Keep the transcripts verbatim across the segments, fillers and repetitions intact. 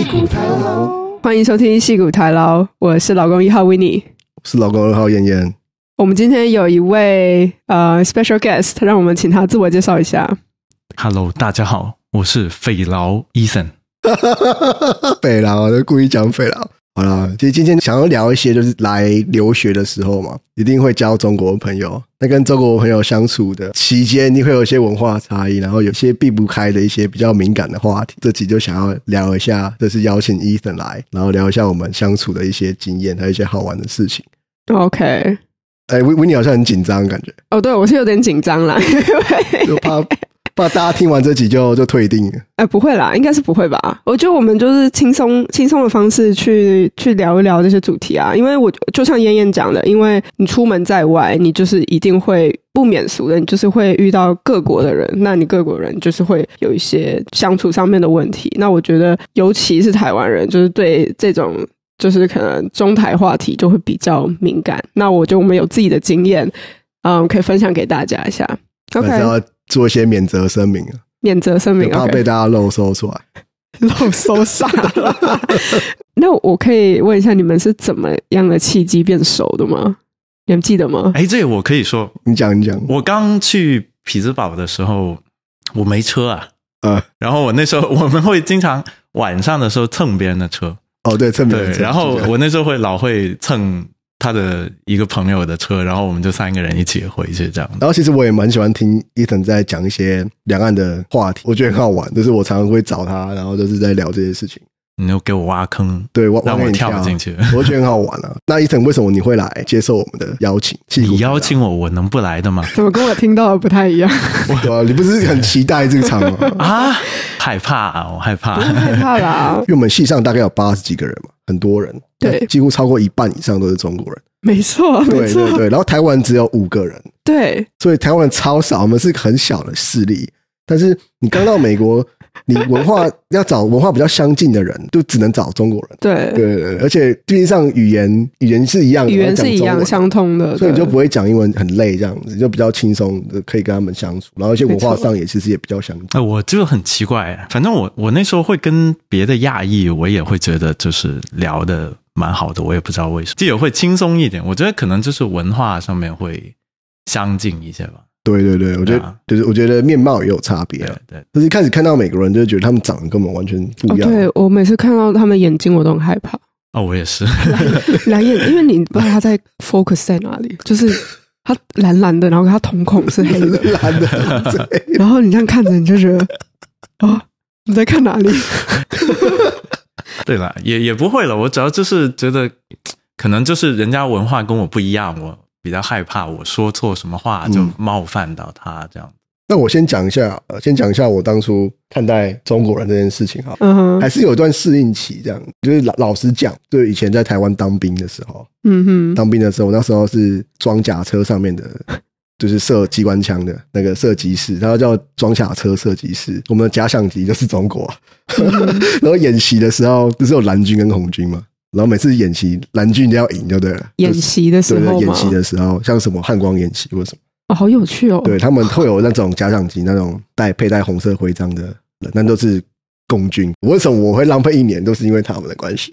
骨台劳， 欢迎收听矽骨台劳，我是老公一号 Winnie， 我是老公二号燕燕。 我们今天有一位呃 special guest， 让我们请他自我介绍一下。 Hello， 大家好，我是匪劳 Ethan。 匪劳，就故意讲匪劳。好啦，其实今天想要聊一些就是来留学的时候嘛，一定会交中国朋友。那跟中国朋友相处的期间，你会有一些文化差异，然后有些避不开的一些比较敏感的话题。这集就想要聊一下，就是邀请 Ethan 来，然后聊一下我们相处的一些经验，还有一些好玩的事情。 OK。 哎 ，Winnie 好像很紧张，感觉。 哦，对，我是有点紧张啦， 就怕怕大家听完这集就就退订了。 哎，不会啦，应该是不会吧？我觉得我们就是轻松轻松的方式去去聊一聊这些主题啊，因为我就像燕燕讲的，因为你出门在外，你就是一定会不免俗的，你就是会遇到各国的人，那你各国人就是会有一些相处上面的问题。那我觉得，尤其是台湾人，就是对这种。就是可能中台话题就会比较敏感，那我觉得我们有自己的经验，嗯，可以分享给大家一下。OK， 还是要做一些免责声明啊， 免责声明， 怕被大家漏搜出来。 漏搜傻了。那我可以问一下，你们是怎么样的契机变熟的吗？你们记得吗？ 哎，这个我可以说， 你讲，你讲。 我刚去匹兹堡的时候，我没车啊， 呃， 然后我那时候我们会经常晚上的时候蹭别人的车。 哦，对，蹭别人的车。 对，然后我那时候会老会蹭他的一个朋友的车，然后我们就三个人一起回去这样。 然后其实我也蛮喜欢听 Ethan 在讲一些两岸的话题，我觉得很好玩，就是我常常会找他，然后就是在聊这些事情。 你就给我挖坑， 对，挖让我跳进去， 我觉得很好玩啊。那 Ethan 为什么你会来接受我们的邀请？ 你邀请我，我能不来的吗？ 怎么跟我听到的不太一样？ 对啊，你不是很期待这个场吗？ 啊，害怕啊，我害怕， 不害怕啦。 因为我们系上大概有八十几个人嘛，很多人， 对， 几乎超过一半以上都是中国人。 没错， 对没错， 对对。然后台湾只有五个人， 对， 所以台湾人超少，我们是很小的势力。但是你刚到美国。你文化要找文化比较相近的人，就只能找中国人。 对对对，而且毕竟上语言语言是一样的， 语言是一样相通的， 所以你就不会讲英文很累，这样子就比较轻松，可以跟他们相处。然后一些文化上也其实也比较相近。 呃，我就很奇怪，反正我我那时候会跟别的亚裔，我也会觉得就是聊的蛮好的，我也不知道为什么，就也会轻松一点。我觉得可能就是文化上面会相近一些吧。 对对对，我觉得、啊、就是我觉得面貌也有差别、啊。 对对， 就是一开始看到美国人，就觉得他们长得跟我们完全不一样。 哦、对我每次看到他们眼睛，我都很害怕。 哦，我也是。 蓝眼，因为你不知道他在 focus 在哪里，就是他蓝蓝的，然后他瞳孔是黑的， 蓝的。 然后你这样看着，你就觉得哦，你在看哪里？ 对了，也也不会了。我主要就是觉得，可能就是人家文化跟我不一样，我。比较害怕我说错什么话就冒犯到他这样、嗯、 那我先讲一下先讲一下我当初看待中国人这件事情哈、 嗯， 还是有一段适应期这样，就是老老实讲，就以前在台湾当兵的时候， 嗯哼， 当兵的时候那时候是装甲车上面的就是射机关枪的那个射击师，他叫装甲车射击师，我们的假想敌就是中国、嗯、然后演习的时候不是有蓝军跟红军吗？然后每次演习蓝军一定要赢就对了， 演习的时候吗？ 对，演习的时候像什么汉光演习或什么、 哦、好有趣哦。 对，他们会有那种假想敌那种带佩戴红色徽章的人，那都是共军。为什么我会浪费一年都是因为他们的关系。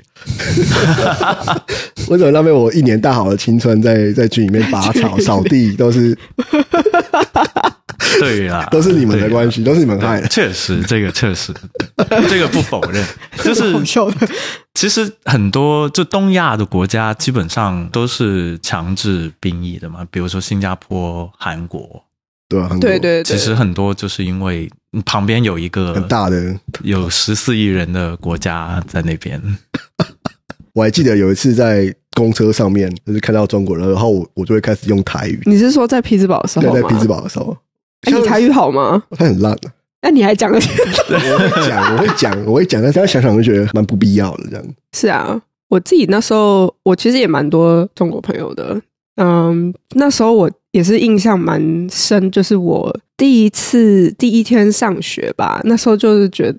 为什么浪费我一年大好的青春在在军里面拔草扫地都是对啦， 都是你们的关系，都是你们害的。 确实，这个确实，这个不否认。就是好笑的。 其实很多就东亚的国家基本上都是强制兵役的嘛，比如说新加坡、韩国。 对啊，韩国对对对。 其实很多就是因为旁边有一个很大的有十四亿人的国家在那边。 我还记得有一次在公车上面，就是看到中国人，然后 我, 我就会开始用台语。 你是说在匹兹堡的时候吗？ 对，在匹兹堡的时候。 欸、你台语好吗？ 他很烂啊。 那你还讲了？ 我会讲，我会讲，我会讲，但是他想想就觉得蛮不必要的这样。 是啊，我自己那时候我其实也蛮多中国朋友的。嗯，那时候我也是印象蛮深，就是我第一次第一天上学吧，那时候就是觉得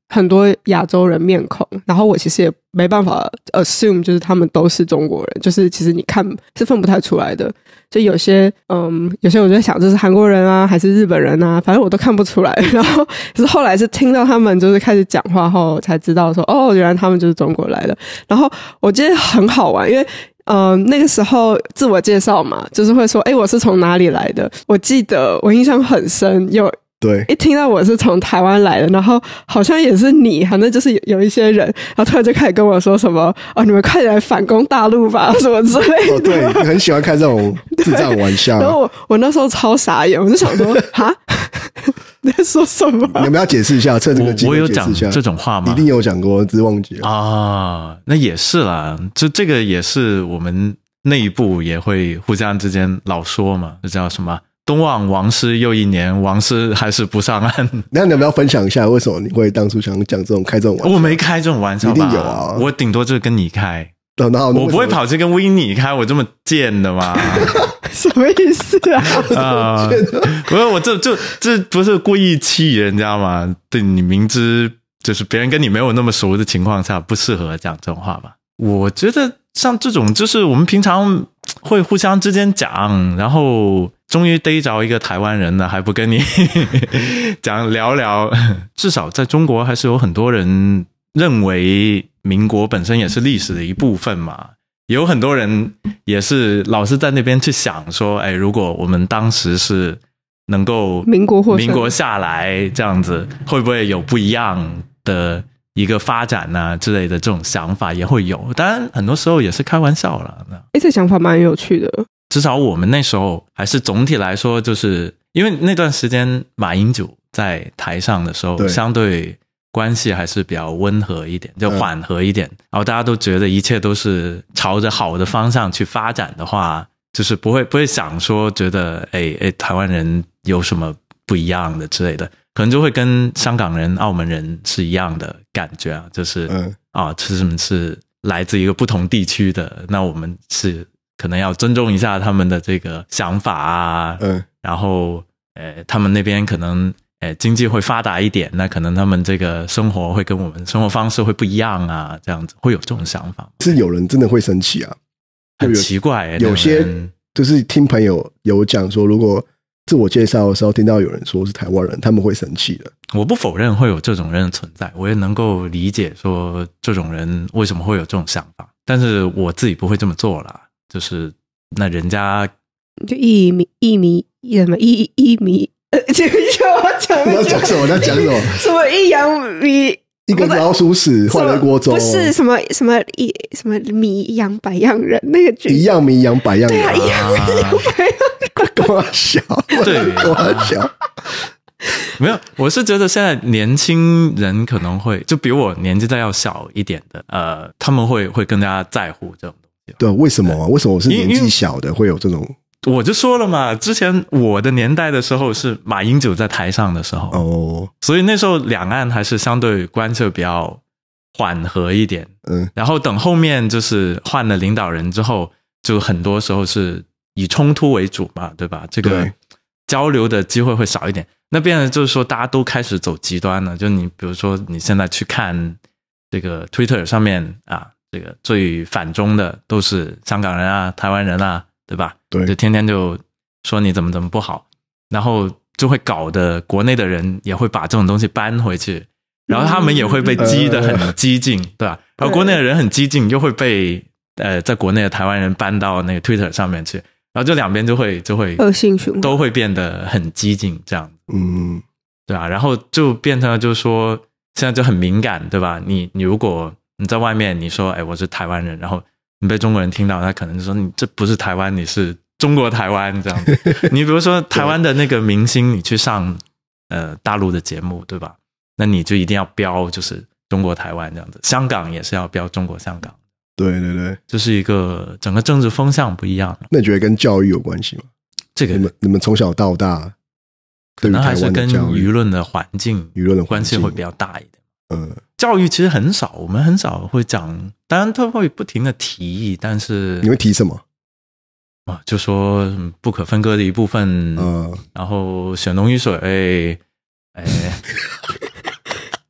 很多亚洲人面孔，然后我其实也没办法 assume 就是他们都是中国人，就是其实你看是分不太出来的，就有些嗯，有些我就在想这是韩国人啊还是日本人啊，反正我都看不出来。然后可是后来是听到他们就是开始讲话后才知道说哦，原来他们就是中国来的。然后我觉得很好玩，因为嗯、呃，那个时候自我介绍嘛，就是会说，哎，我是从哪里来的？我记得我印象很深，有对一听到我是从台湾来的，然后好像也是你，反正就是有有一些人，然后突然就开始跟我说什么，哦，你们快点来反攻大陆吧，什么之类的。 哦，对，你很喜欢开这种智障玩笑。 然后我我那时候超傻眼，我就想说，哈，你在说什么？ 你们要解释一下，趁这个机我我有会解释一下讲这种话吗？ 一定有讲过，只是忘记了啊。那也是啦，这这个也是我们内部也会互相之间老说嘛，这叫什么？东望王师又一年，王师还是不上岸。 那你要不要分享一下，为什么你会当初想讲这种开这种玩笑？ 我没开这种玩笑吧， 一定有啊， 我顶多就是跟你开。 然后我不会跑去跟维尼开，我这么贱的嘛？ 什么意思啊？ 啊、呃，不是我这这这不是故意气人家嘛？对，你明知就是别人跟你没有那么熟的情况下，不适合讲这种话吧？我觉得像这种就是我们平常会互相之间讲，然后终于逮着一个台湾人了，还不跟你讲聊聊。至少在中国还是有很多人认为民国本身也是历史的一部分嘛，有很多人也是老是在那边去想说，哎，如果我们当时是能够民国或民国下来这样子，会不会有不一样的一个发展啊之类的这种想法也会有，当然很多时候也是开玩笑啦。 哎，这想法蛮有趣的。 至少我们那时候还是总体来说，就是因为那段时间马英九在台上的时候， 对相对关系还是比较温和一点，就缓和一点、嗯、然后大家都觉得一切都是朝着好的方向去发展的话，就是不会不会想说觉得哎哎台湾人有什么不一样的之类的，可能就会跟香港人澳门人是一样的感觉啊，就是嗯啊，其实们是来自一个不同地区的，那我们是可能要尊重一下他们的这个想法啊，嗯，然后呃他们那边可能呃经济会发达一点，那可能他们这个生活会跟我们生活方式会不一样啊，这样子会有这种想法。 是有人真的会生气啊， 很奇怪、欸、 有些就是听朋友有讲说，如果自我介绍的时候听到有人说是台湾人，他们会生气的。 我不否认会有这种人存在，我也能够理解说这种人为什么会有这种想法，但是我自己不会这么做啦，就是那人家就一米一米什么一一米呃这个要讲你要讲什么？你要讲什么？ 什么一阳米一个老鼠屎换了锅粥， 不是什么什么一什么米养百样人那个剧， 一样米养百样人， 对啊，一样米养百样人， 多小， 对， 多小。 没有，我是觉得现在年轻人可能会就比我年纪再要小一点的，呃，他们会会更加在乎这种东西。 对，为什么啊？为什么我是年纪小的会有这种？ 我就说了嘛，之前我的年代的时候是马英九在台上的时候，哦，所以那时候两岸还是相对关系比较缓和一点，嗯，然后等后面就是换了领导人之后，就很多时候是以冲突为主嘛，对吧？这个交流的机会会少一点，那变成就是说大家都开始走极端了，就你比如说你现在去看这个 Twitter 上面啊，这个最反中的都是香港人啊、台湾人啊，对吧？对，就天天就说你怎么怎么不好，然后就会搞得国内的人也会把这种东西搬回去，然后他们也会被激得很激进，嗯、对吧？然后国内的人很激进，又会被呃在国内的台湾人搬到那个 Twitter 上面去，然后就两边就会就会恶性循环， 都会变得很激进，这样， 嗯， 对吧？然后就变成了就是说现在就很敏感，对吧？你你如果你在外面你说哎我是台湾人，然后你被中国人听到，他可能就说你这不是台湾，你是中国台湾这样子。你比如说台湾的那个明星，你去上呃大陆的节目，对吧？那你就一定要标就是中国台湾这样子。香港也是要标中国香港。 对对对， 这是一个整个政治风向不一样。 那你觉得跟教育有关系吗？ 这个你们你们从小到大， 可能还是跟舆论的环境、 舆论的关系会比较大一点。 嗯， 教育其实很少，我们很少会讲，当然他会不停的提议，但是你会提什么啊？就说不可分割的一部分，嗯，然后血浓于水，哎，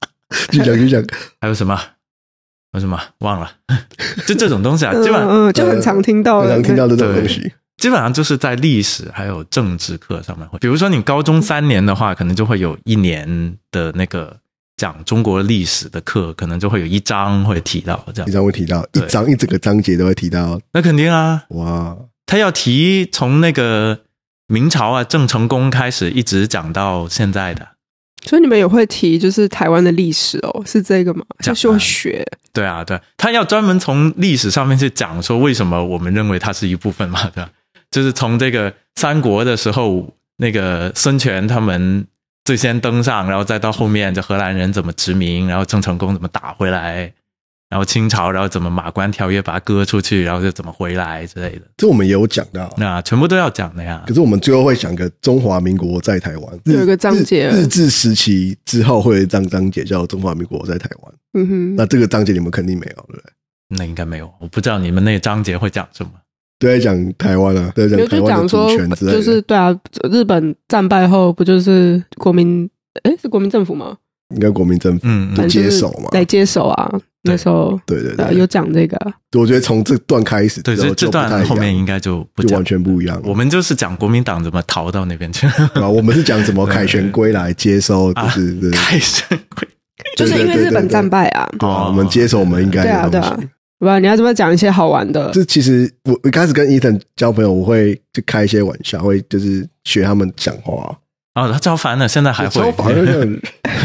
继续讲继续讲。 还有什么？有什么忘了？就这种东西啊，基本上嗯嗯，就很常听到， 很常听到这种东西。 基本上就是在历史还有政治课上面会，比如说你高中三年的话，可能就会有一年的那个讲中国历史的课，可能就会有一章会提到这样， 一章会提到，一章一整个章节都会提到。 那肯定啊， 哇， 他要提从那个明朝啊郑成功开始，一直讲到现在的。 所以你们也会提就是台湾的历史哦，是这个吗？就是会学。 对啊，对，他要专门从历史上面去讲说为什么我们认为它是一部分嘛，对吧？就是从这个三国的时候，那个孙权他们最先登上，然后再到后面这荷兰人怎么殖民，然后郑成功怎么打回来，然后清朝然后怎么马关条约把它割出去，然后就怎么回来之类的。 这我们也有讲到， 那全部都要讲的呀。 可是我们最后会讲个中华民国在台湾， 有一个章节， 日治时期之后会有一章章节叫中华民国在台湾。 嗯哼，那这个章节你们肯定没有，对不对？ 那应该没有，我不知道你们那个章节会讲什么。 都在讲台湾啊，都在讲台湾的主权之类的。 就是对啊，日本战败后不就是国民？哎，是国民政府吗？ 应该国民政府嗯接手嘛， 来接手啊。那时候对对对， 有讲这个。 我觉得从这段开始， 对，这这段后面应该就不就完全不一样。 我们就是讲国民党怎么逃到那边去， 啊，我们是讲怎么凯旋归来接收，就是凯旋归， 就是因为日本战败啊。 对啊，我们接手我们应该的东西。 不然你要怎么讲一些好玩的？ 就其实我一开始跟 Ethan 交朋友，我会就开一些玩笑，会就是学他们讲话。 哦，他超烦了，现在还会超烦的。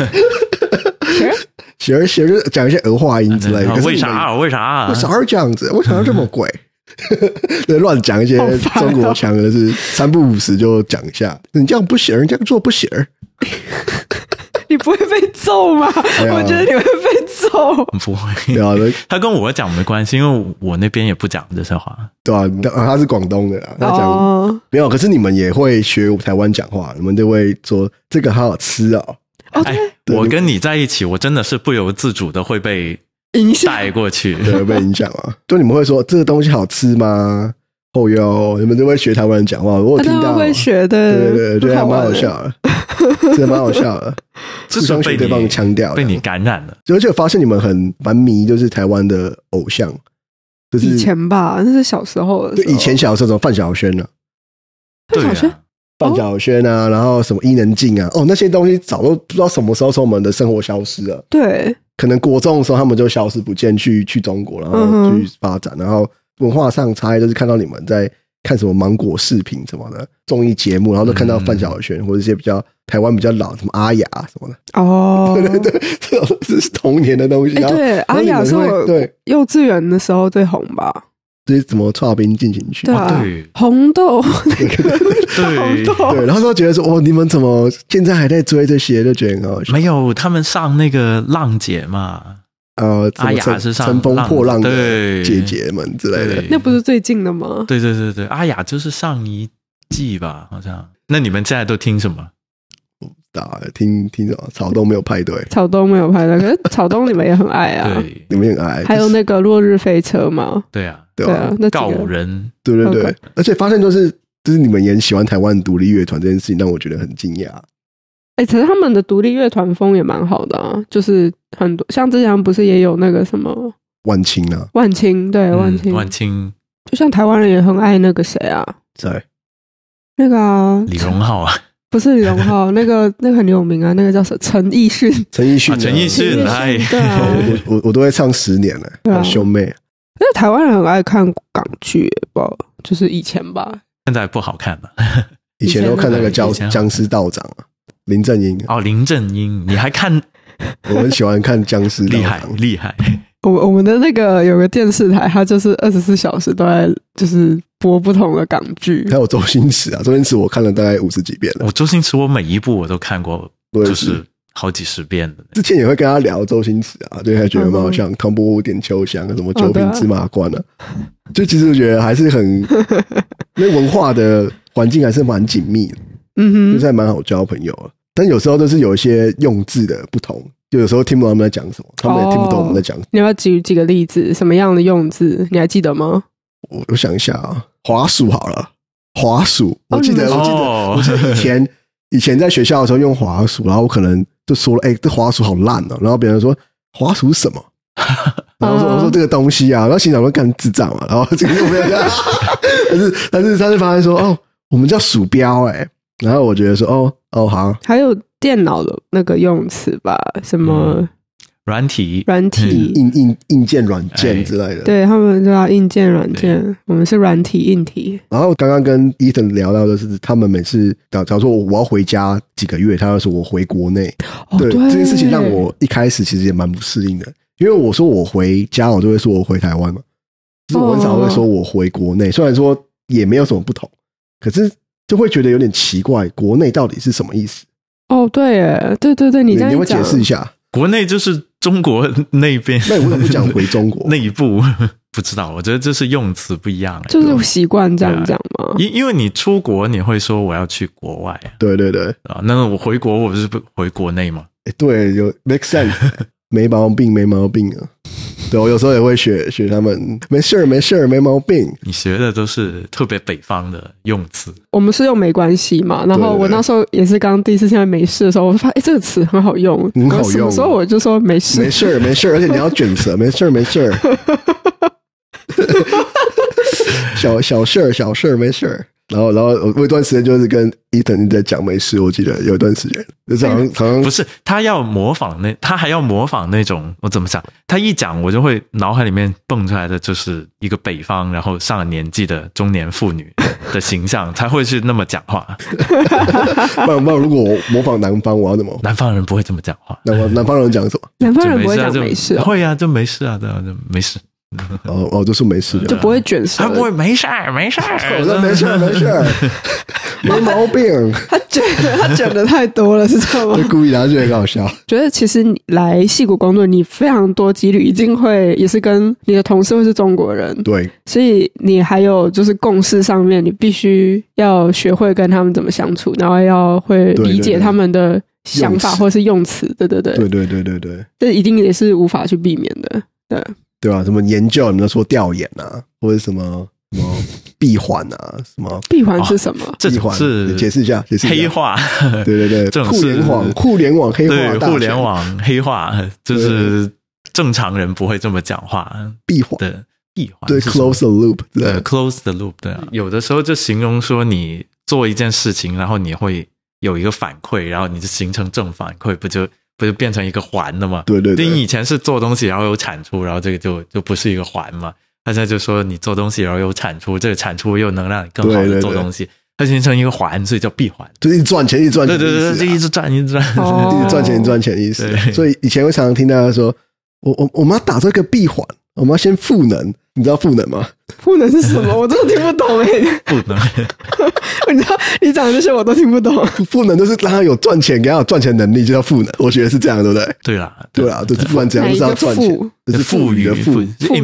学学就讲一些儿化音之类的。 为啥？为啥？ 为啥这样子？为啥要这么贵？乱讲一些中国腔的是三不五时就讲一下。你这样不行，人家做不行。 你不会被揍吗？我觉得你会被揍。 不会，他跟我讲没关系，因为我那边也不讲这些话。 对啊，他是广东的啦，他讲、哦、没有。可是你们也会学台湾讲话，你们就会说这个好好吃哦。 哦， 哎，我跟你在一起，我真的是不由自主的会被影响带过去， 对，被影响啊。就你们会说这个东西好吃吗？哦哟，你们就会学台湾人讲话，我有听到， 会学的， 对对对，觉得还蛮好笑的，真的蛮好笑的。互相学对方腔调， 被你感染了。 而且我发现你们很蛮迷，就是台湾的偶像，就是以前吧，那是小时候的时候。 对，以前小时候范晓萱啊， 范晓萱， 范晓萱啊，然后什么伊能静啊，哦，那些东西早都不知道什么时候从我们的生活消失了。 对， 可能国中的时候他们就消失不见，去去中国，然后去发展，嗯、然后文化上差异就是看到你们在看什么芒果视频什么的综艺节目，然后都看到范晓萱、嗯、或者一些比较台湾比较老什么阿雅什么的。 哦， 对对对，这种是童年的东西。 欸、对，阿雅是我对幼稚园的时候最红吧。 就是怎么剉冰进行曲， 对啊， 哦、对红豆那个对红豆， 对，然后都觉得说，哦，你们怎么现在还在追这些？就觉得很好笑。 没有，他们上那个浪姐嘛， 呃， 阿雅是上乘风破浪的姐姐们之类的， 那不是最近的吗？ 对对对对，阿雅就是上一季吧，好像。那你们现在都听什么？ 打听听什么？草东没有派对， 草东没有派对，可是草东你们也很爱啊， 对， 你们也很爱。 还有那个落日飞车嘛， 对啊， 对啊，那告人， 对对对， okay. 而且发现就是就是你们也喜欢台湾独立乐团这件事情，让我觉得很惊讶。 哎、欸，可是他们的独立乐团风也蛮好的啊，就是很多像之前不是也有那个什么万青啊， 万青对万青、 嗯、万青， 就像台湾人也很爱那个谁啊， 对， 那个啊， 李荣浩啊。 不是李荣浩，那个那个很有名啊，那个叫什么陈奕迅， 陈奕迅， 陈奕迅，哎， 对啊， 我我我都会唱十年了，啊、兄妹。 因为台湾人很爱看港剧，不，就是以前吧， 现在不好看了。 以前都看那个僵僵尸道长啊，林正英。 哦，林正英，你还看？ 我很喜欢看僵尸道长， 厉害厉害。 我我们的那个有个电视台，它就是二十四小时都在就是播不同的港剧。 还有周星驰啊，周星驰我看了大概五十几遍了。 我周星驰我每一部我都看过，就是好几十遍的。 之前也会跟他聊周星驰啊，就还觉得蛮好像《唐伯虎点秋香》什么《九品芝麻官》啊，就其实我觉得还是很那文化的环境还是蛮紧密的， 嗯哼， 就是还蛮好交朋友啊。但有时候都是有一些用字的不同。就有时候听不懂他们在讲什么，他们也听不懂我们在讲什么。 你要不要举几个例子，什么样的用字？你还记得吗？ 我我想一下啊，滑鼠好了，滑鼠，我记得， 哦、 我记得，我记得以前以前在学校的时候用滑鼠，然后我可能就说了，哎、欸，这滑鼠好烂哦、喔。然后别人说滑鼠什么？然后说我说这个东西啊，然后心想说干智障嘛，然后这个又没有，但是但是他就发现说哦，我们叫鼠标哎、欸，然后我觉得说哦哦好， 还有电脑的那个用词吧，什么。嗯软体、 软体、 硬硬硬件、软件之类的， 对他们叫硬件、软件，我们是软体、硬体。 然后刚刚跟 Ethan 聊到的是，他们每次假如说我要回家几个月，他就说我回国内、 哦，对这件事情让我一开始其实也蛮不适应的，因为我说我回家，我就会说我回台湾嘛，就是我很少会说我回国内，哦、虽然说也没有什么不同，可是就会觉得有点奇怪，国内到底是什么意思？ 哦，对耶，对对对，你这样你会解释一下？ 国内就是中国那边， 那你为什么不讲回中国内部？不知道，我觉得这是用词不一样， 就是习惯这样讲嘛。 因因为你出国，你会说我要去国外， 对对对啊，那我回国，我不是回国内吗？ 欸、对，有 make sense， 没毛病，没毛病啊。对，我有时候也会学学他们，没事没事没毛病。 你学的都是特别北方的用词， 我们是用没关系嘛。然后我那时候也是刚第一次现在没事的时候，我发现哎、欸，这个词很好用， 很好用。什么时候我就说没事， 没事没事，而且你要卷舌，没事没事。小小事小事没事。然后，然后我有一段时间就是跟 Ethan 在讲没事，我记得有一段时间，就是好像好像不是他要模仿那，他还要模仿那种，我怎么讲？他一讲，我就会脑海里面蹦出来的就是一个北方，然后上了年纪的中年妇女的形象，才会去那么讲话。 不然，不然，如果我模仿南方，我要怎么？ 南方人不会这么讲话。 南方南方人讲什么？ 南方人不会讲没事、哦， 会啊，就没事啊，对啊，就没事。 哦哦，就是没事， 就不会卷舌， 他不会没事儿，没事儿， 我说没事儿，没事儿，没毛病。 他卷他卷的太多了，是这样吗？ 就故意拿，就很搞笑。 觉得其实你来矽谷工作，你非常多几率一定会也是跟你的同事会是中国人， 对， 所以你还有就是共事上面，你必须要学会跟他们怎么相处，然后要会理解他们的想法或是用词，对对对， 对对对对对， 这一定也是无法去避免的，对。 对吧？什么研究，你们说调研啊，或者什么什么闭环啊，什么闭环是什么？ 哦、这种是解释一下，解释一下黑化。 对对对， 这种互联网，互联网黑化大全， 对，互联网黑化就是正常人不会这么讲话。 闭环的闭环， 对 ，close the loop， 对 ，close the loop， 对啊。有的时候就形容说你做一件事情，然后你会有一个反馈，然后你就形成正反馈，不就？不就变成一个环了吗？ 对对对， 你以前是做东西然后有产出，然后这个就就不是一个环嘛。他现在就说你做东西然后有产出，这个产出又能让你更好的做东西，它形成一个环，所以叫闭环， 就一直赚钱，一直赚钱， 对对对，就一直赚，一直赚， 哦、 一直赚钱，一直赚钱的意思。所以以前我常常听大家说，我我我们要打这个闭环，我们要先赋能，你知道赋能吗？ 赋能是什么？我真的听不懂哎、欸。 赋能， 你知道你讲的这些我都听不懂。 赋能就是让他有赚钱，给他有赚钱能力，就叫赋能。我觉得是这样，对不对？ 对啦， 对啦，就是不管怎样都是要赚钱，这是赋予的赋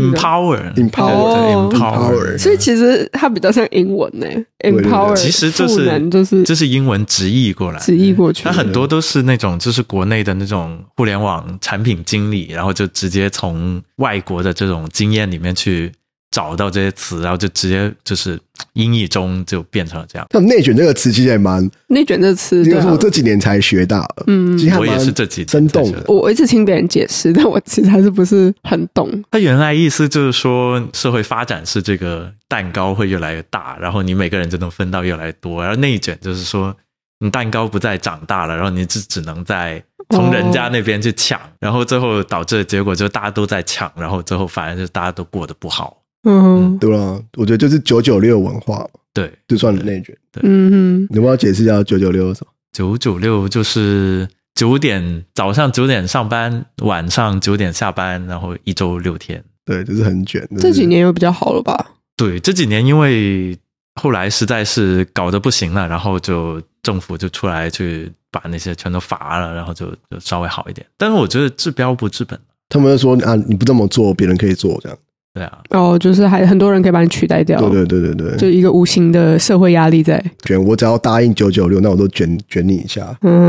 ，empower，empower，empower。 empower 所以其实它比较像英文呢、欸、，empower， 其实就是就是这是英文直译过来， 直译过去。 它很多都是那种就是国内的那种互联网产品经理，然后就直接从外国的这种经验里面去找到这些词，然后就直接就是音译中就变成了这样。 像内卷这个词其实也蛮内卷这个词， 应该是我这几年才学到的。 嗯， 其实我也是这几年生动的。 我我一直听别人解释，但我其实还是不是很懂。 他原来意思就是说，社会发展是这个蛋糕会越来越大，然后你每个人就能分到越来越多。然后内卷就是说，你蛋糕不再长大了，然后你只只能在从人家那边去抢，哦、然后最后导致的结果就大家都在抢，然后最后反而就大家都过得不好。 嗯， 对吧？我觉得就是九九六文化， 对， 就算内卷。 对， 嗯哼， 你要不要解释一下九九六是什么？ 九九六就是九点早上九点上班，晚上九点下班，然后一周六天。 对，就是很卷。 这几年又比较好了吧？ 对，这几年因为后来实在是搞得不行了，然后就政府就出来去把那些全都罚了，然后就就稍微好一点。但是我觉得治标不治本。 他们就说啊，你不这么做，别人可以做这样。 对啊， 哦，就是还很多人可以把你取代掉。 对对对对对， 就一个无形的社会压力在卷。我只要答应九九六，那我都卷卷你一下。 嗯，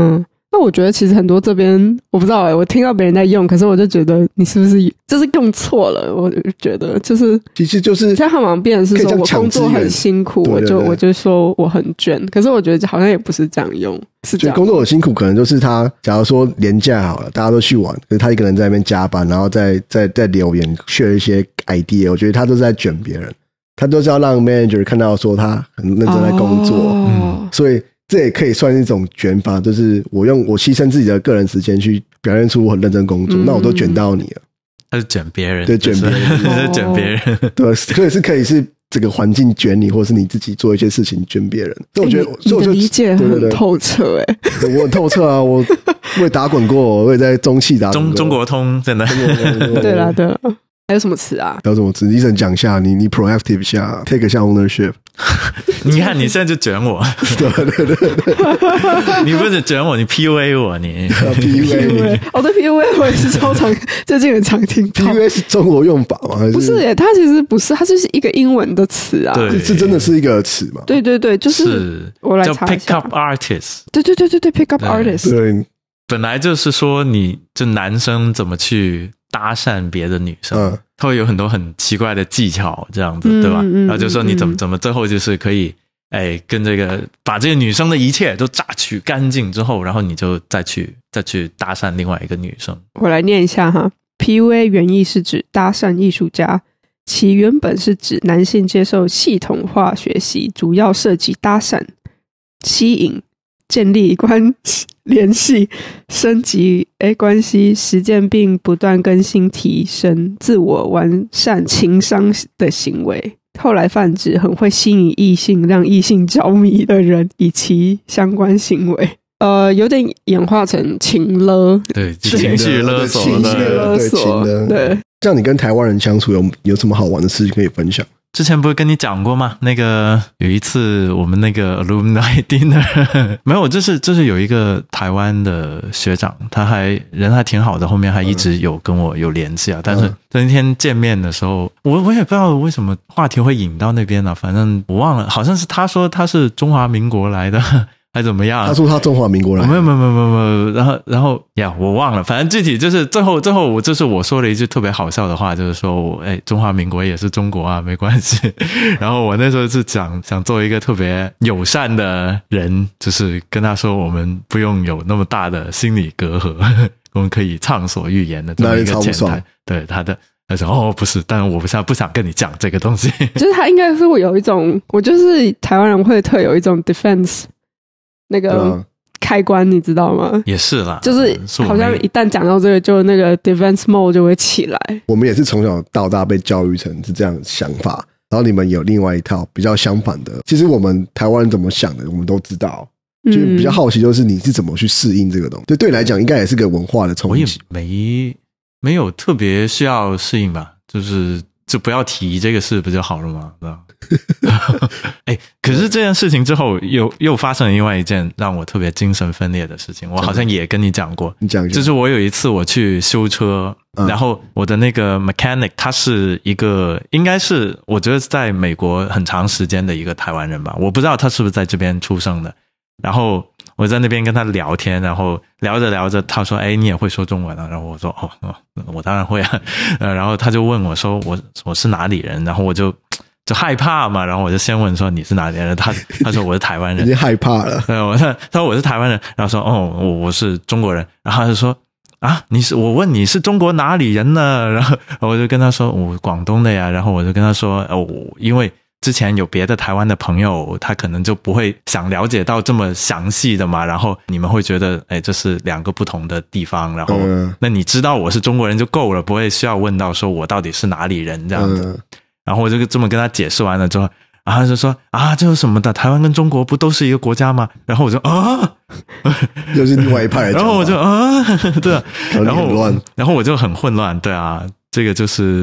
那我觉得其实很多这边我不知道哎、欸，我听到别人在用，可是我就觉得你是不是就是用错了？我就觉得就是其实就是现在很忙变成是说我工作很辛苦， 对对对我就我就说我很卷，可是我觉得好像也不是这样用，是这样。 工作很辛苦，可能就是他假如说连假好了，大家都去玩，可是他一个人在那边加班，然后再再再留言 share 一些 idea， 我觉得他都是在卷别人，他都是要让 manager 看到说他很认真在工作， 哦、 嗯，所以。这也可以算是一种卷法，就是我用我牺牲自己的个人时间去表现出我很认真工作，嗯、那我都卷到你了。 他是卷别人， 对，卷别人， 是卷别人， 对，所以是可以是这个环境卷你，或是你自己做一些事情卷别人。所以我觉得， 欸、所以我就理解很透彻哎、 欸，我很透彻啊，我我也打滚过，我也在中企打滚过。 中中国通真的， 对啦对啦。还有什么词啊？ 还有什么词？医生讲一下，你你 proactive 一下 ，take 一下 ownership。 你看你现在就卷我， 对对对对， 你不是卷我，你 P U A 我，你 P U A。 哦，对 P U A 我也是超常，最近很常听。 P U A 是中国用法吗？还是不是耶，它其实不是，它就是一个英文的词啊。 对， 这真的是一个词吗？ 对对对，就是，是我来查一下。 叫 pick up artist。 对对对对对 ，pick up artist。 对， 本来就是说，你就男生怎么去搭讪别的女生。嗯，他会有很多很奇怪的技巧，这样子，对吧？嗯嗯、然后就说你怎么怎么最后就是可以，哎，跟这个把这个女生的一切都榨取干净之后，然后你就再去再去搭讪另外一个女生。 我来念一下哈 ，P U A 原意是指搭讪艺术家，其原本是指男性接受系统化学习，主要涉及搭讪、吸引、建立关联系、升级诶关系、实践并不断更新提升、自我完善情商的行为。后来泛指很会吸引异性、让异性着迷的人以其相关行为。呃，有点演化成情勒， 对，情绪勒索， 情绪勒索，对。对这样你跟台湾人相处有有什么好玩的事情可以分享？ 之前不是跟你讲过吗？那个有一次我们那个 alumni dinner 没有，就是就是有一个台湾的学长，他还人还挺好的，后面还一直有跟我有联系啊。嗯、但是那天见面的时候，我我也不知道为什么话题会引到那边了、啊，反正我忘了，好像是他说他是中华民国来的。还怎么样？ 他说他中华民国来的， 没有没有没有没有，然后然后呀，我忘了，反正具体就是最后最后我就是我说了一句特别好笑的话，就是说我哎，中华民国也是中国啊，没关系。然后我那时候是想想做一个特别友善的人，就是跟他说我们不用有那么大的心理隔阂，我们可以畅所欲言的这么一个前台。对他的。他说：“哦，不是，但我不想不想跟你讲这个东西。 就是他应该是会有一种，我就是台湾人会特有一种 defense 那个开关，你知道吗？ 也是啦， 就是好像一旦讲到这个，就那个 defense mode 就会起来。 我们也是从小到大被教育成是这样的想法，然后你们有另外一套比较相反的。其实我们台湾人怎么想的，我们都知道。”就比较好奇，就是你是怎么去适应这个东西？对对你来讲，应该也是个文化的冲击。 我也没没有特别需要适应吧，就是就不要提这个事不就好了吗？哎，可是这件事情之后，又又发生了另外一件让我特别精神分裂的事情。我好像也跟你讲过， 你讲一下， 就是我有一次我去修车，嗯、然后我的那个 mechanic 他是一个，应该是我觉得在美国很长时间的一个台湾人吧，我不知道他是不是在这边出生的。然后我在那边跟他聊天，然后聊着聊着，他说：“哎，你也会说中文啊？”然后我说：“哦，哦我当然会啊。”呃，然后他就问我说：“我我是哪里人？”然后我就就害怕嘛，然后我就先问说：“你是哪里人？”他他说：“我是台湾人。” 已经害怕了。 对，我他他说我是台湾人，然后说：“哦，我我是中国人。”然后他就说：“啊，你是我问你是中国哪里人呢？”然后我就跟他说：“我广东的呀。”然后我就跟他说：“哦，因为。”之前有别的台湾的朋友，他可能就不会想了解到这么详细的嘛，然后你们会觉得，哎，这是两个不同的地方，然后、嗯、那你知道我是中国人就够了，不会需要问到说我到底是哪里人这样子。嗯、然后我就这么跟他解释完了之后，然后他就说啊，这有什么的？台湾跟中国不都是一个国家吗？然后我就啊， 又是另外一派的， 然后我就啊，对啊，然后然后我就很混乱，对啊，这个就是。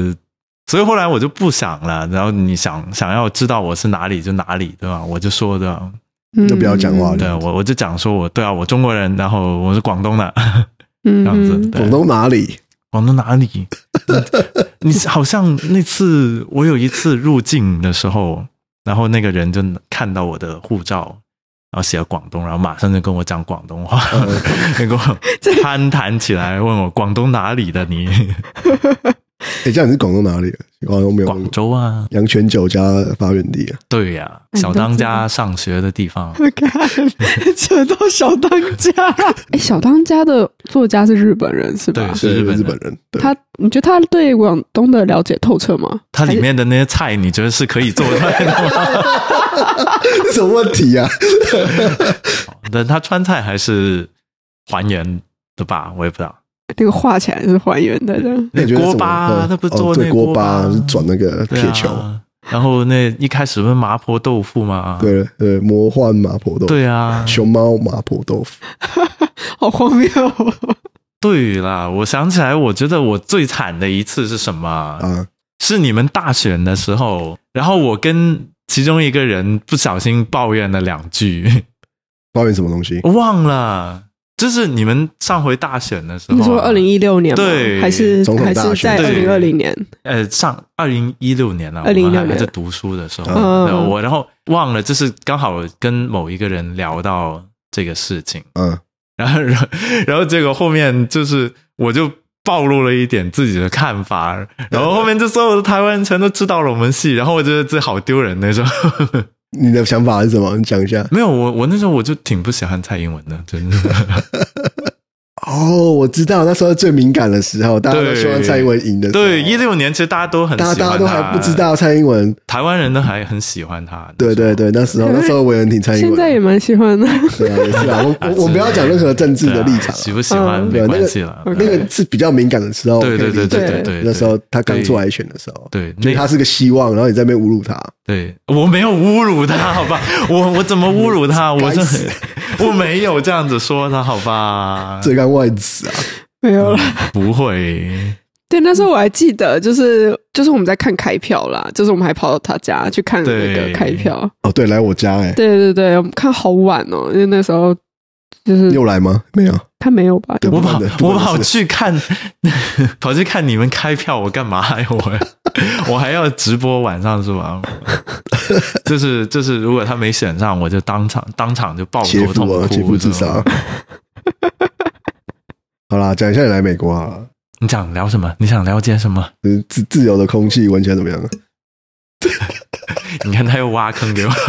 所以后来我就不想了，然后你想想要知道我是哪里就哪里，对吧？我就说的， 就不要讲话了。 对，我我就讲说我对啊，我中国人，然后我是广东的，这样子。 广东哪里？ 广东哪里？你好像那次我有一次入境的时候，然后那个人就看到我的护照， 然后写了广东，然后马上就跟我讲广东话，跟我攀谈起来，问我广东哪里的你？ 哎，这样你是广东哪里的？广东没有广州啊， 阳泉酒家发源地啊。 对呀、啊，小当家上学的地方。 看，扯到小当家。哎，小当家的作家是日本人是吧？ 对，是日本人。 日本人。 他，你觉得他对广东的了解透彻吗？ 他里面的那些菜，你觉得是可以做出来的吗？ 这什么问题啊？ 但他川菜还是还原的吧？我也不知道。 那个画起来是还原的，这样。 那锅巴，他不是做那锅巴是转那个铁球、 啊，然后那一开始不是麻婆豆腐吗？ 对对，魔幻麻婆豆腐。 对啊， 熊猫麻婆豆腐， 好荒谬、哦。 对啦，我想起来，我觉得我最惨的一次是什么啊？是你们大选的时候，然后我跟其中一个人不小心抱怨了两句。 抱怨什么东西？ 我忘了。就是你们上回大选的时候、啊， 你说二零一六年吗？ 对， 还是还是在二零二零年？ 呃，上二零一六年了， 二零一六年还在读书的时候， 嗯、 我然后忘了，就是刚好跟某一个人聊到这个事情， 嗯， 然后然后然后结果后面就是我就暴露了一点自己的看法，然后后面就所有的台湾人全都知道了我们系，然后我觉得这好丢人那种。 你的想法是什么？你讲一下。 没有，我我那时候我就挺不喜欢蔡英文的，真的。 哦，我知道那时候最敏感的时候，大家都希望蔡英文赢的时候。 对，一六年其实大家都很喜欢他， 大家都还不知道蔡英文， 台湾人都还很喜欢他。 对对对，那时候那时候我也很挺蔡英文， 现在也蛮喜欢的。 对啊，也是啊，我我我不要讲任何政治的立场、啊， 喜不喜欢没关系了、 那个。那个是比较敏感的时候， 对对对对对对， 那时候他刚出来选的时候， 对， 就他是个希望，然后你在那边侮辱他。 对，我没有侮辱他，好吧？我我怎么侮辱他？我是很我没有这样子说他，好吧？ 罪该万死啊！ 没有了、 嗯，不会。 对，那时候我还记得，就是就是我们在看开票啦，就是我们还跑到他家去看那个开票。 哦，对，来我家哎、欸。 对对对，我们看好晚哦，因为那时候就是你有来吗？没有， 他没有吧？ 我跑我跑去看，跑去看你们开票，我干嘛？我我还要直播晚上是吧？就是就是，如果他没选上，我就当场当场就抱头痛哭， 切腹自杀。好啦，讲一下你来美国好了。 你想聊什么？你想了解什么？ 自自由的空气闻起来怎么样？ 你看他又挖坑给我，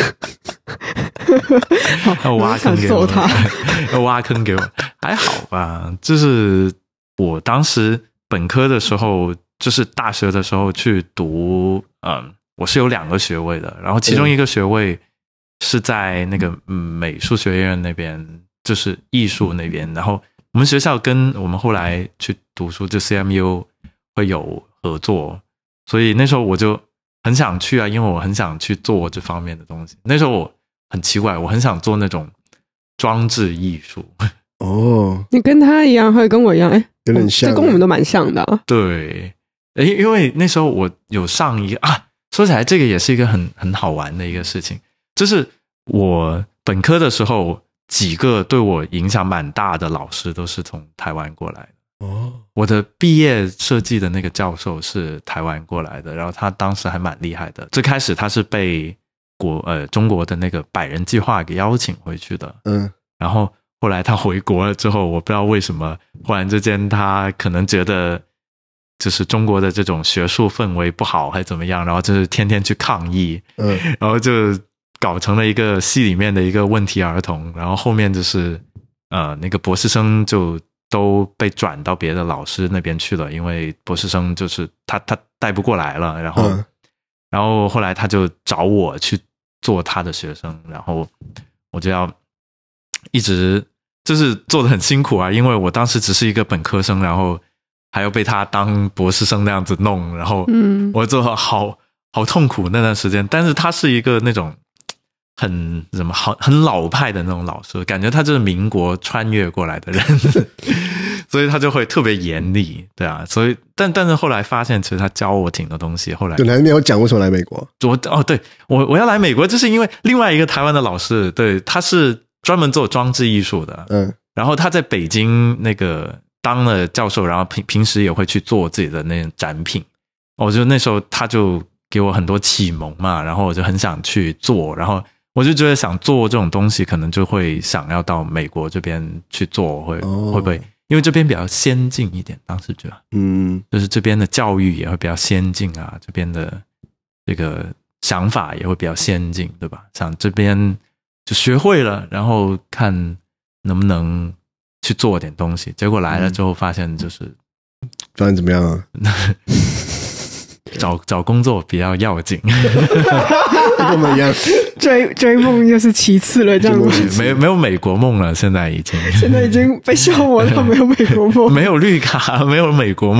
又挖坑给我，又挖坑给我，还好吧？就是我当时本科的时候，就是大学的时候去读，嗯，我是有两个学位的，然后其中一个学位是在那个美术学院那边，就是艺术那边，然后我们学校跟我们后来去读书就 C M U 会有合作，所以那时候我就很想去啊，因为我很想去做这方面的东西。那时候我很奇怪，我很想做那种装置艺术。 哦， 你跟他一样，会跟我一样，哎， 有点像， 这跟我们都蛮像的、啊。 对，因为那时候我有上一个啊，说起来这个也是一个很很好玩的一个事情，就是我本科的时候，几个对我影响蛮大的老师都是从台湾过来的。 哦， 我的毕业设计的那个教授是台湾过来的，然后他当时还蛮厉害的。最开始他是被国呃中国的那个百人计划给邀请回去的， 嗯， 然后后来他回国了之后，我不知道为什么，忽然之间他可能觉得就是中国的这种学术氛围不好，还怎么样，然后就是天天去抗议， 嗯， 然后就搞成了一个系里面的一个问题儿童，然后后面就是呃那个博士生就都被转到别的老师那边去了，因为博士生就是他他带不过来了，然后、嗯、然后后来他就找我去做他的学生，然后我就要一直就是做得很辛苦啊，因为我当时只是一个本科生，然后还要被他当博士生那样子弄，然后我做好好痛苦那段时间。但是他是一个那种很什么好很老派的那种老师，感觉他就是民国穿越过来的人所以他就会特别严厉，对啊，所以但但是后来发现其实他教我挺多东西。后来对，你还没有讲为什么来美国。 我哦对，我我要来美国就是因为另外一个台湾的老师，对，他是专门做装置艺术的， 嗯， 然后他在北京那个当了教授，然后平平时也会去做自己的那种展品。我就那时候他就给我很多启蒙嘛，然后我就很想去做，然后我就觉得想做这种东西，可能就会想要到美国这边去做，会、哦、会不会？因为这边比较先进一点，当时觉得， 嗯， 就是这边的教育也会比较先进啊，这边的这个想法也会比较先进，对吧？想这边就学会了，然后看能不能去做点东西。结果来了之后，发现就是， 嗯、发现怎么样啊？ 找找工作比较要紧， 跟我们一样， 追追梦又是其次了，这样子。 没没有美国梦了，现在已经现在已经被消磨到没有美国梦， 没有绿卡，没有美国梦。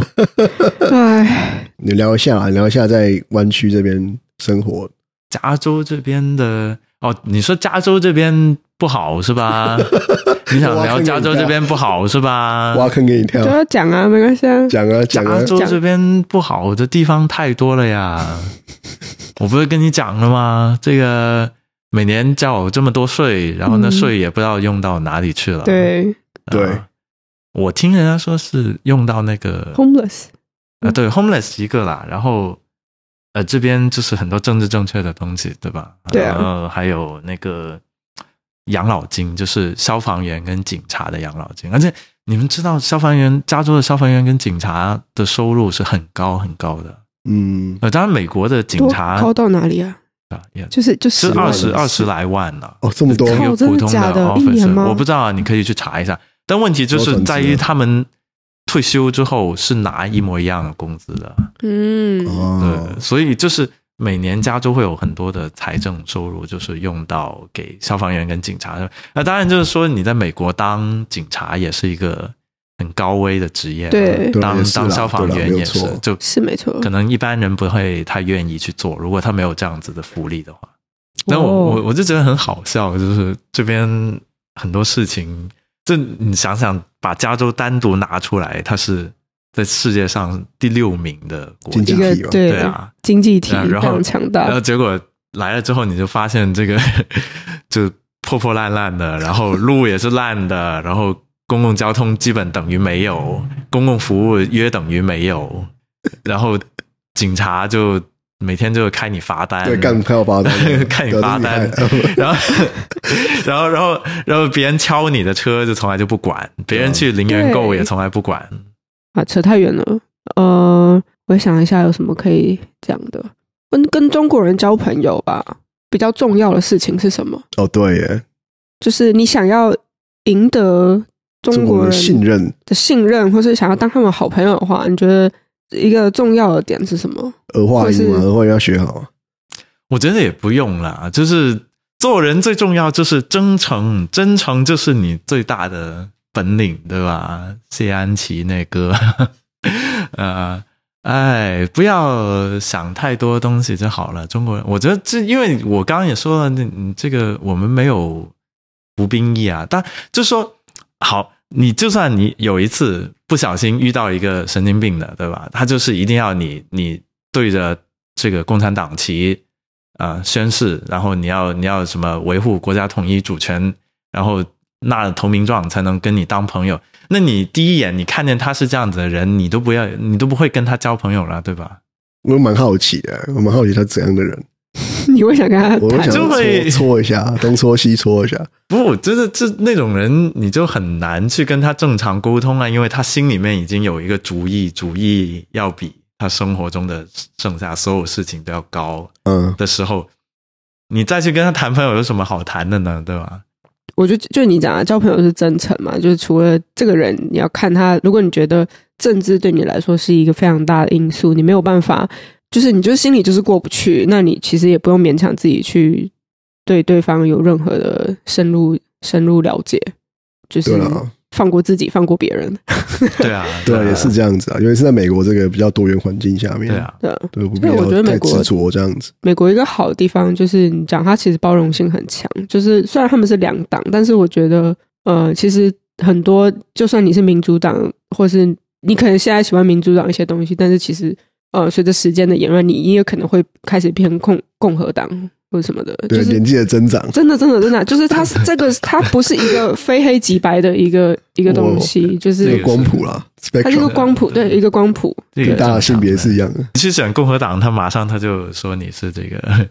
唉， 你聊一下，聊一下在湾区这边生活。 加州这边的哦，你说加州这边不好是吧？你想聊加州这边不好是吧？ 挖坑给你跳， 就要讲啊，没关系啊， 讲啊讲啊。 加州这边不好的地方太多了呀，我不是跟你讲了吗？这个每年交这么多税，然后那税也不知道用到哪里去了。 嗯、对、 呃、 对， 我听人家说是用到那个 homeless 啊、呃，对 homeless 一个啦，然后呃这边就是很多政治正确的东西，对吧？ 对啊， 然后还有那个。养老金就是消防员跟警察的养老金，而且你们知道消防员加州的消防员跟警察的收入是很高很高的。 嗯， 呃，当然美国的警察高到哪里啊？ 啊， 就是就是二十二十来万了、啊、 哦，这么多， 一个普通的 office， 我不知道啊，你可以去查一下。但问题就是在于他们退休之后是拿一模一样的工资的， 嗯， 对，所以就是。每年加州会有很多的财政收入，就是用到给消防员跟警察。那当然就是说，你在美国当警察也是一个很高危的职业， 对， 当当消防员也是， 就是没错。 可能一般人不会太愿意去做，如果他没有这样子的福利的话。但我、哦、我我就觉得很好笑，就是这边很多事情，就你想想，把加州单独拿出来，它是。在世界上第六名的国家， 经济体对, 对啊， 经济体非常强大。 然后结果来了之后，你就发现这个就破破烂烂的，然后路也是烂的，然后公共交通基本等于没有，公共服务约等于没有，然后警察就每天就开你罚单， 对，干开我罚单， 看你罚单，然后然后然后然后别人敲你的车就从来就不管，别人去零元购也从来不管。 啊，扯太远了。呃，我想一下有什么可以讲的。跟跟中国人交朋友吧，比较重要的事情是什么？ 哦，对耶， 就是你想要赢得中国人信任的信任，或是想要当他们好朋友的话，你觉得一个重要的点是什么？ 儿化音嘛，儿化音要学好。 我觉得也不用啦，就是做人最重要就是真诚，真诚就是你最大的。本领对吧？谢安琪那歌，呃，哎，不要想太多东西就好了。中国人，我觉得这，因为我刚刚也说了，你这个我们没有服兵役啊，但就是说，好，你就算你有一次不小心遇到一个神经病的，对吧？他就是一定要你，你对着这个共产党旗啊、呃、宣誓，然后你要你要什么维护国家统一主权，然后。拿了投名状才能跟你当朋友，那你第一眼你看见他是这样子的人，你都不要，你都不会跟他交朋友了，对吧？ 我蛮好奇的，我蛮好奇他怎样的人。 你会想跟他谈？ 我会想搓搓一下，东搓西搓一下。 不，就是这那种人，你就很难去跟他正常沟通啊，因为他心里面已经有一个主意，主意要比他生活中的剩下所有事情都要高。嗯，的时候，嗯、你再去跟他谈朋友，有什么好谈的呢？对吧？ 我就就你讲的，交朋友是真诚嘛，就是除了这个人，你要看他，如果你觉得政治对你来说是一个非常大的因素，你没有办法，就是你就心里就是过不去，那你其实也不用勉强自己去对对方有任何的深入深入了解，就是放过自己，放过别人。 对啊， 对啊，也是这样子啊，因为是在美国这个比较多元环境下面， 对啊， 对啊， 对，不必要太执着这样子。 美国一个好的地方就是你讲它其实包容性很强，就是虽然他们是两党，但是我觉得呃，其实很多就算你是民主党，或是你可能现在喜欢民主党一些东西，但是其实呃，随着时间的演变，你也可能会开始偏共共和党。或者什么的， 对、 就是、 年纪的增长， 真的真的真的，就是它这个它不是一个非黑即白的一个一个东西，就是光谱啦， 它是一个光谱，对，一个光谱， 大家的性别是一样的。 你去选共和党，他马上他就说你是这个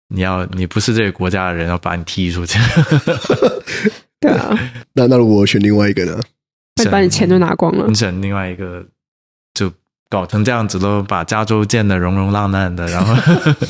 你要你不是这个国家的人，要把你踢出去。 对啊， 那那如果我选另外一个呢？ 那你把你钱就拿光了。 你选另外一个，就搞成这样子都把加州建得融融烂烂的，然后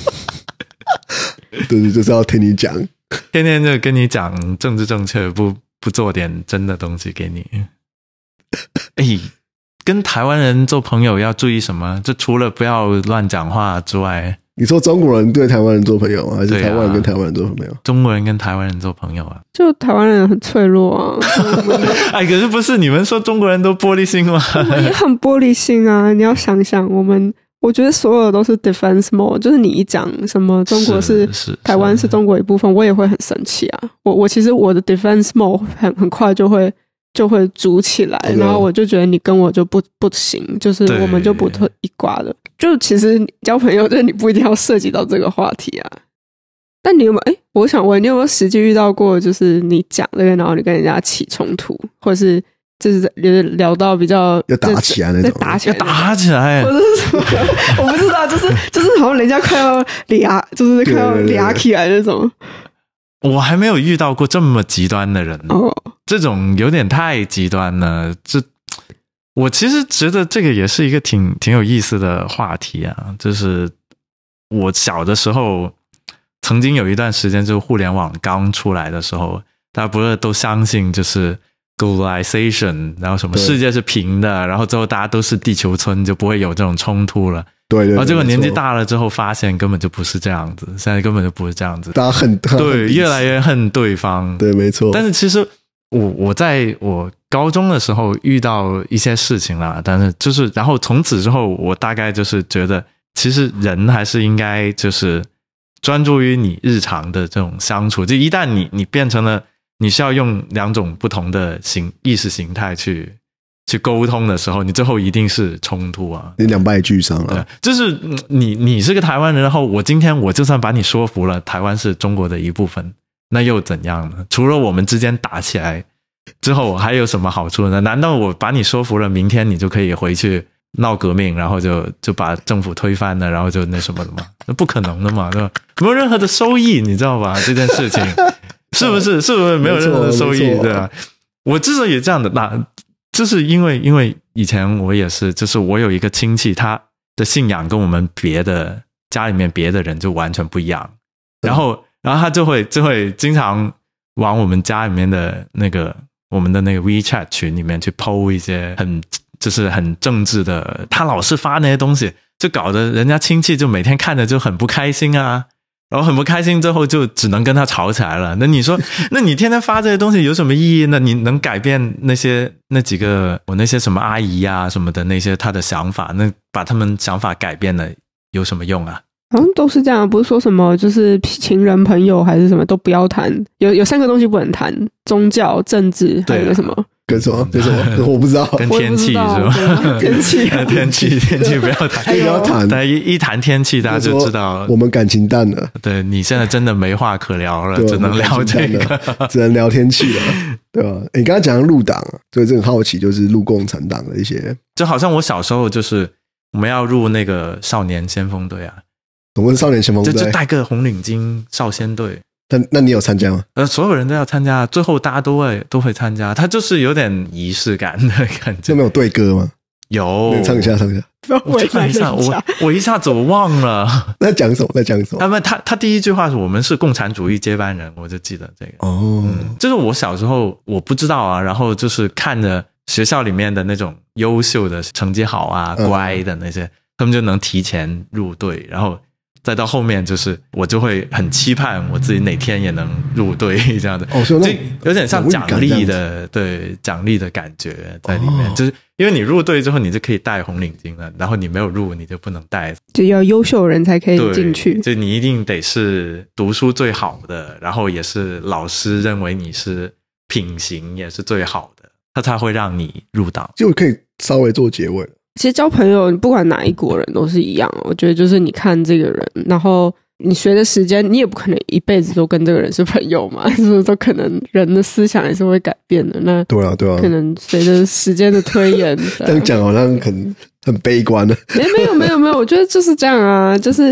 对对，就是要听你讲， 天天就跟你讲政治正确，不不做点真的东西给你。哎，跟台湾人做朋友要注意什么？就除了不要乱讲话之外， 你说中国人对台湾人做朋友，还是台湾人跟台湾人做朋友？ 中国人跟台湾人做朋友啊， 就台湾人很脆弱啊。 哎，可是不是你们说中国人都玻璃心吗？ 我们也很玻璃心啊！你要想想，我们我觉得所有的都是 defense mode， 就是你一讲什么中国是台湾是中国一部分，我也会很生气啊。我我其实我的 defense mode 很很快就会就会筑起来， okay. 然后我就觉得你跟我就不不行，就是我们就不特一挂的。就其实交朋友，就是你不一定要涉及到这个话题啊。但你有没有？哎，我想问你有没有实际遇到过，就是你讲这个，然后你跟人家起冲突，或者是就是聊到比较要打起来那种， 打起来， 要打起来， 或者是什么？我不知道，就是就是好像人家快要俩，就是快要俩起来那种。 我还没有遇到过这么极端的人哦， 这种有点太极端了。这我其实觉得这个也是一个挺挺有意思的话题啊。就是我小的时候，曾经有一段时间，就是互联网刚出来的时候，大家不是都相信就是 globalization， 然后什么世界是平的，然后之后大家都是地球村，就不会有这种冲突了。 对 对, 对， 然后结果年纪大了之后发现根本就不是这样子，现在根本就不是这样子， 大家恨， 对，越来越恨对方， 对，没错。 但是其实我我在我高中的时候遇到一些事情啦，但是就是然后从此之后，我大概就是觉得，其实人还是应该就是专注于你日常的这种相处，就一旦你你变成了你需要用两种不同的形意识形态去。去沟通的时候，你最后一定是冲突啊， 你两败俱伤了。 就是你你是个台湾人，然后我今天我就算把你说服了，台湾是中国的一部分，那又怎样呢？除了我们之间打起来之后，还有什么好处呢？难道我把你说服了，明天你就可以回去闹革命，然后就就把政府推翻了，然后就那什么了吗？那不可能的嘛，对吧？没有任何的收益，你知道吧？这件事情是不是是不是没有任何的收益？对吧？我之所以这样的那。就是因为因为以前我也是，就是我有一个亲戚，他的信仰跟我们别的家里面别的人就完全不一样，然后然后他就会就会经常往我们家里面的那个我们的那个 WeChat 群里面去 po 一些很就是很政治的，他老是发那些东西，就搞得人家亲戚就每天看着就很不开心啊。然后很不开心之后就只能跟他吵起来了。那你说，那你天天发这些东西有什么意义呢？你能改变那些那几个我那些什么阿姨啊什么的那些他的想法，那把他们想法改变了有什么用啊？ 好像都是这样，不是说什么就是情人朋友还是什么都不要谈，有有三个东西不能谈：宗教、政治，还有个什么？ 跟什么？跟什么？我不知道。 跟天气是吧？ 天气， 天气，天气不要谈， 不要谈。 但一一谈天气，大家就知道我们感情淡了。 对，你现在真的没话可聊了，只能聊这个， 只能聊天气了，对吧？你刚才讲入党，所以这很好奇，就是入共产党的一些， 就好像我小时候就是我们要入那个少年先锋队啊， 我们少年先锋队就就带个红领巾少先队。 那那你有参加吗？ 呃，所有人都要参加，最后大家都会都会参加，它就是有点仪式感的感觉。 就没有对歌吗？ 有， 唱一下，唱一下。 我唱一下，我我一下子我忘了。 那讲什么？在讲什么？ 他们他他第一句话是我们是共产主义接班人，我就记得这个。 哦、 嗯，就是我小时候我不知道啊，然后就是看着学校里面的那种优秀的、成绩好啊、乖的那些，嗯、他们就能提前入队，然后。再到后面就是我就会很期盼我自己哪天也能入队这样的， 哦，所以就有点像奖励的，对奖励的感觉在里面，哦、就是因为你入队之后你就可以戴红领巾了，然后你没有入你就不能戴， 就要优秀人才可以进去， 就你一定得是读书最好的，然后也是老师认为你是品行也是最好的，他才会让你入党。 就可以稍微做结尾了。 其实交朋友不管哪一国人都是一样，我觉得就是你看这个人，然后你随着时间你也不可能一辈子都跟这个人是朋友嘛，就是都可能人的思想也是会改变的。那对啊对啊， 可能随着时间的推演这样讲好像很很悲观的。 诶没有没有没有，我觉得就是这样啊，就是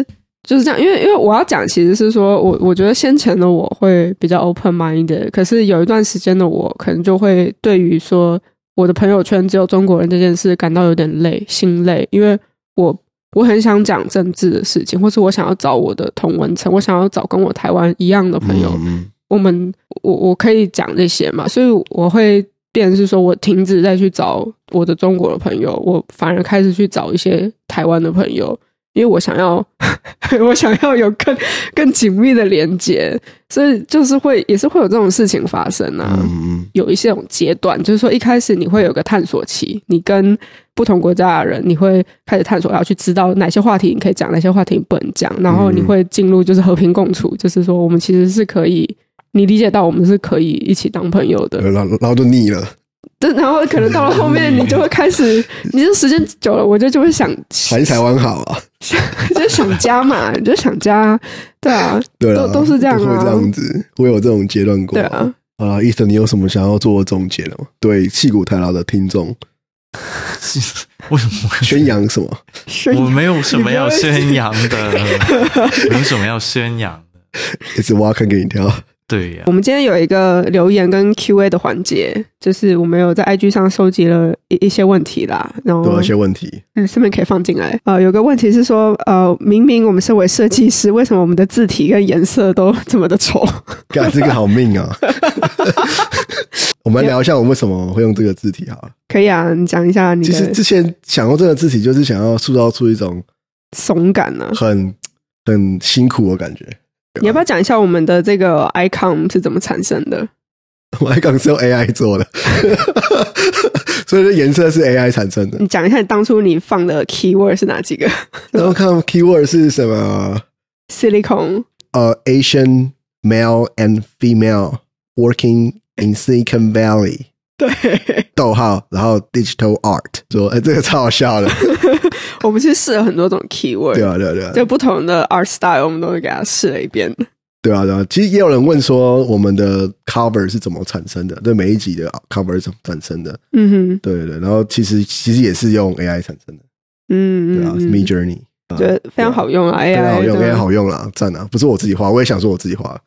就是这样，因为因为我要讲其实是说我我觉得先前的我会比较 open minded， 可是有一段时间的我可能就会对于说我的朋友圈只有中国人这件事感到有点累，心累，因为我我很想讲政治的事情，或是我想要找我的同温层，我想要找跟我台湾一样的朋友，嗯、我们我我可以讲这些嘛，所以我会变成是说我停止再去找我的中国的朋友，我反而开始去找一些台湾的朋友，因为我想要我想要有更更紧密的连结，所以就是会也是会有这种事情发生啊。嗯、有一些种阶段，就是说一开始你会有个探索期，你跟不同国家的人，你会开始探索，要去知道哪些话题你可以讲，哪些话题你不能讲，然后你会进入就是和平共处，就是说我们其实是可以，你理解到我们是可以一起当朋友的， 然后然后就腻了。 对，然后可能到了后面，你就会开始，你就时间久了，我就就会想， 还是台湾好啊， 就想家嘛，你就想家，对啊， 对啊， 都都是这样啊， 会这样子，我有这种阶段过， 对啊。 好啦 Ethan 你有什么想要做的总结了吗？对矽谷台劳的听众， 为什么宣扬什么？ 我没有什么要宣扬的，没有什么要宣扬的， 也是挖坑给你跳。 对呀、啊， 我们今天有一个留言跟 Q A 的环节，就是我们有在 I G 上收集了一一些问题啦，然后有一些问题， 嗯，顺便可以放进来。呃，有个问题是说，呃，明明我们身为设计师，为什么我们的字体跟颜色都这么的丑？ 干这个好命啊！我们来聊一下我们为什么会用这个字体好了。 可以啊，你讲一下你的。 其实之前想用这个字体，就是想要塑造出一种怂感呢、啊， 很很辛苦的感觉。 你要不要讲一下我们的这个 icon 是怎么产生的？ 我 icon 是用 A I 做的，所以这颜色是 A I 产生的。 你讲一下当初你放的 keyword 是哪几个？ 然后看 keyword 是什么 ？Silicon， 呃、uh, Asian male and female working in Silicon Valley。 对， 逗号，然后 digital art， 说，哎，这个超好笑的。 我们去试了很多种 keyword， 对啊，对啊，对啊， 就不同的 art style， 我们都会给他试了一遍。 对啊，对啊，其实也有人问说，我们的 cover 是怎么产生的？对，每一集的 cover 是怎么产生的？嗯哼，对对，然后其实其实也是用 A I 产生的。嗯，对啊 ，Midjourney， 觉得非常好用啊 ，A I 非常好用 ，A I 好用啦，赞啊！不是我自己画，我也想说我自己画。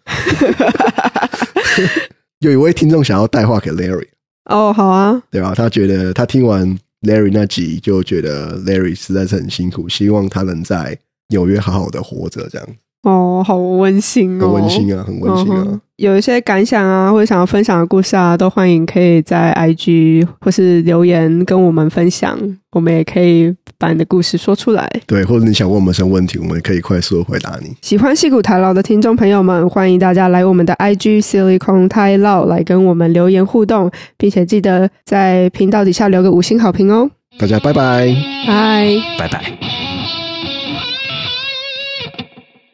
有一位听众想要带话给 Larry。 哦，好啊， 对吧？他觉得他听完 Larry 那集，就觉得 Larry 实在是很辛苦，希望他能在纽约好好的活着，这样。 哦，好温馨哦， 很温馨啊，很温馨啊。嗯、 有一些感想啊，或者想要分享的故事啊，都欢迎可以在 I G 或是留言跟我们分享，我们也可以把你的故事说出来。 对，或者你想问我们什么问题，我们也可以快速的回答你。 喜欢矽谷台劳的听众朋友们，欢迎大家来我们的 I G Silicon 台劳来跟我们留言互动，并且记得在频道底下留个五星好评哦。 大家拜拜， 拜拜拜。